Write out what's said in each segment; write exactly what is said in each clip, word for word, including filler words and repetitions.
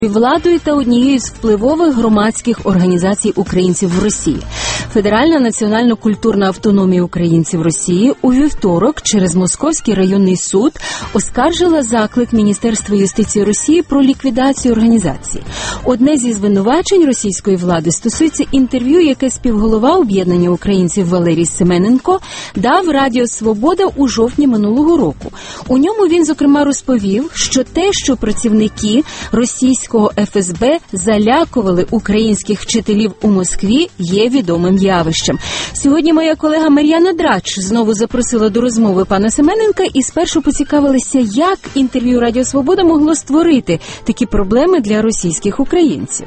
владою та однією з впливових громадських організацій українців в Росії. Федеральна національно-культурна автономія українців Росії у вівторок через Московський районний суд оскаржила заклик Міністерства юстиції Росії про ліквідацію організації. Одне зі звинувачень російської влади стосується інтерв'ю, яке співголова об'єднання українців Валерій Семененко дав Радіо Свобода у жовтні минулого року. У ньому він, зокрема, розповів, що те, що працівники російського еф ес бе залякували українських вчителів у Москві, є відомим явищем. Сьогодні моя колега Мар'яна Драч знову запросила до розмови пана Семененка і спершу поцікавилася, як інтерв'ю Радіо Свобода могло створити такі проблеми для російських українців.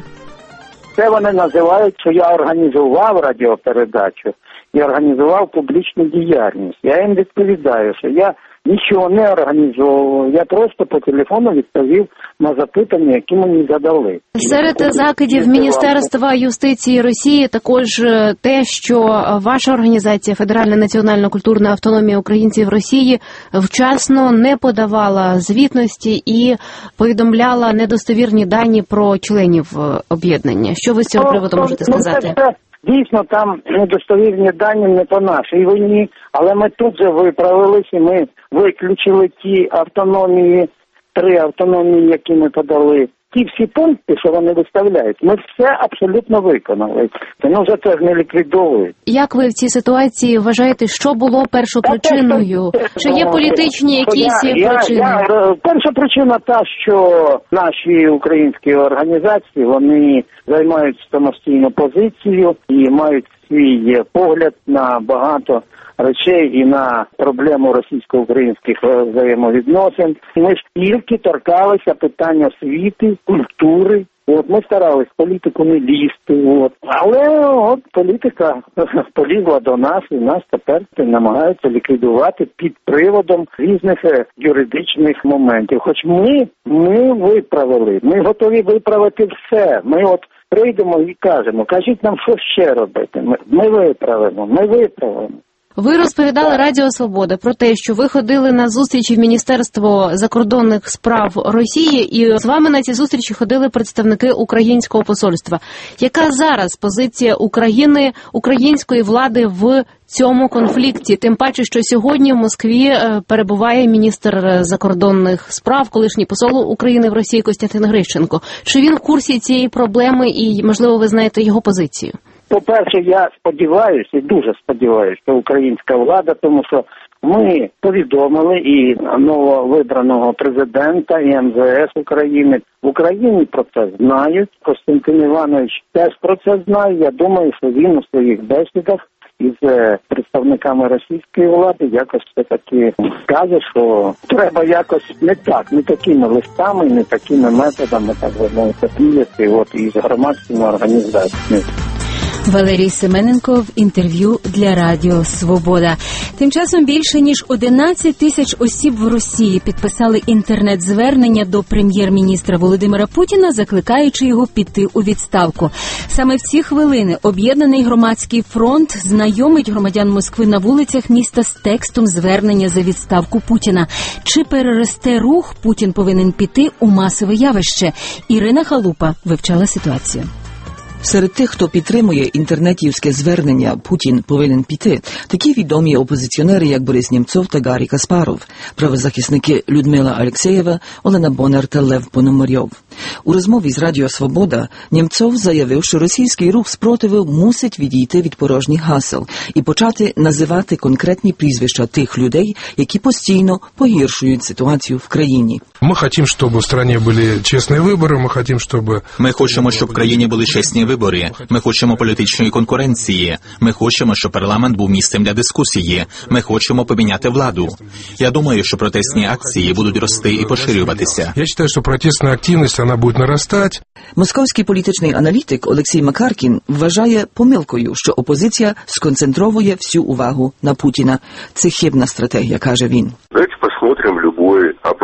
Це вони називають, що я організував радіопередачу і організував публічну діяльність. Я їм відповідаю, що я нічого не організовував, я просто по телефону відповів на запитання, які мені задали. Серед закидів Міністерства юстиції Росії також те, що ваша організація Федеральна національно-культурна автономія українців Росії вчасно не подавала звітності і повідомляла недостовірні дані про членів об'єднання. Що ви з цього приводу можете сказати? Дійсно, там недостовірні дані не по нашій вині, але ми тут же виправилися, і ми виключили ті автономії, три автономії, які ми подали. Ті всі пункти, що вони виставляють, ми все абсолютно виконали. Ну, вже це ж не ліквідовують. Як ви в цій ситуації вважаєте, що було першопричиною? Чи є політичні якісь я, причини? Я, я, перша причина та, що наші українські організації, вони займають самостійну позицію і мають свій погляд на багато речей і на проблему російсько-українських взаємовідносин. Ми ж тільки торкалися питання освіти, культури. От ми старались політику не лізти. От. Але от політика полізла до нас, і нас тепер намагаються ліквідувати під приводом різних юридичних моментів. Хоч ми, ми виправили, ми готові виправити все. Ми от прийдемо і кажемо, кажіть нам, що ще робити. Ми, ми виправимо, ми виправимо. Ви розповідали Радіо Свобода про те, що ви ходили на зустрічі в Міністерство закордонних справ Росії, і з вами на ці зустрічі ходили представники українського посольства. Яка зараз позиція України, української влади в цьому конфлікті? Тим паче, що сьогодні в Москві перебуває міністр закордонних справ, колишній посол України в Росії Костянтин Грищенко. Чи він в курсі цієї проблеми і, можливо, ви знаєте його позицію? По-перше, я сподіваюся, і дуже сподіваюся, що українська влада, тому що ми повідомили і нововибраного президента, і ем зе ес України. В Україні про це знають. Костянтин Іванович теж про це знає. Я думаю, що він у своїх бесідах із представниками російської влади якось все-таки скаже, що треба якось не так, не такими листами, не такими методами, так би мовити, діяти, от із громадськими організаціями. Валерій Семененко в інтерв'ю для Радіо Свобода. Тим часом більше ніж одинадцять тисяч осіб в Росії підписали інтернет-звернення до прем'єр-міністра Володимира Путіна, закликаючи його піти у відставку. Саме в ці хвилини Об'єднаний громадський фронт знайомить громадян Москви на вулицях міста з текстом звернення за відставку Путіна. Чи переросте рух «Путін повинен піти» у масове явище? Ірина Халупа вивчала ситуацію. Серед тих, хто підтримує інтернетівське звернення «Путін повинен піти», такі відомі опозиціонери, як Борис Нємцов та Гаррі Каспаров, правозахисники Людмила Алєксєєва, Олена Бонар та Лев Пономарьов. У розмові з Радіо Свобода Нємцов заявив, що російський рух спротиву мусить відійти від порожніх гасел і почати називати конкретні прізвища тих людей, які постійно погіршують ситуацію в країні. Ми хочемо, щоб у країні були чесні вибори, ми хочемо, щоб... Ми хочемо, щоб в країні були чесні вибори. Ми хочемо політичної конкуренції. Ми хочемо, щоб парламент був місцем для дискусії. Ми хочемо поміняти владу. Я думаю, що протестні акції будуть рости і поширюватися. Я вважаю, що протестна активність, вона буде наростати. Московський політичний аналітик Олексій Макаркін вважає помилкою, що опозиція сконцентровує всю увагу на Путіна. Це хибна стратегія, каже він. Давайте посмотрим любой опрос.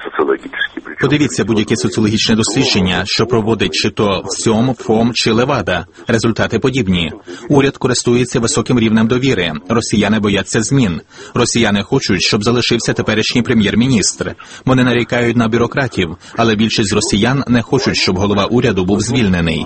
Подивіться будь-яке соціологічне дослідження, що проводить чи то СьОМ, ФОМ чи Левада. Результати подібні. Уряд користується високим рівнем довіри. Росіяни бояться змін. Росіяни хочуть, щоб залишився теперішній прем'єр-міністр. Вони нарікають на бюрократів, але більшість росіян не хочуть, щоб голова уряду був звільнений.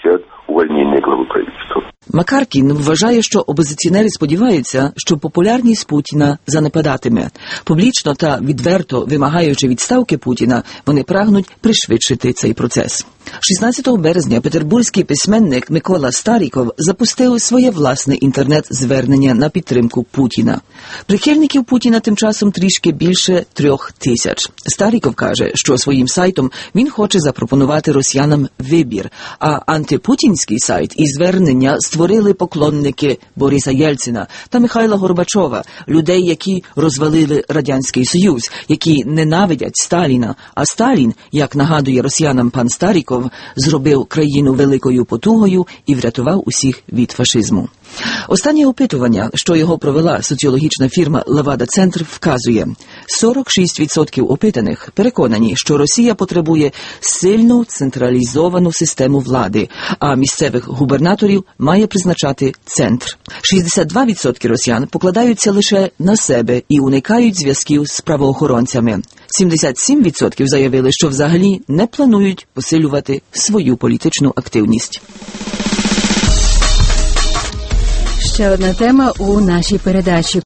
Макаркін вважає, що опозиціонери сподіваються, що популярність Путіна занепадатиме. Публічно та відверто вимагаючи відставки Путіна, вони прагнуть пришвидшити цей процес. шістнадцятого березня петербурзький письменник Микола Старіков запустив своє власне інтернет-звернення на підтримку Путіна. Прихильників Путіна тим часом трішки більше трьох тисяч. Старіков каже, що своїм сайтом він хоче запропонувати росіянам вибір, а антипутінський сайт і звернення створили поклонники Бориса Єльцина та Михайла Горбачова, людей, які розвалили Радянський Союз, які ненавидять Сталіна, а Сталін, як нагадує росіянам пан Старіков, зробив країну великою потугою і врятував усіх від фашизму. Останнє опитування, що його провела соціологічна фірма «Левада-Центр», вказує, сорок шість відсотків опитаних переконані, що Росія потребує сильну централізовану систему влади, а місцевих губернаторів має призначати центр. шістдесят два відсотки росіян покладаються лише на себе і уникають зв'язків з правоохоронцями. сімдесят сім відсотків заявили, що взагалі не планують посилювати свою політичну активність. Ще одна тема у нашій передачі.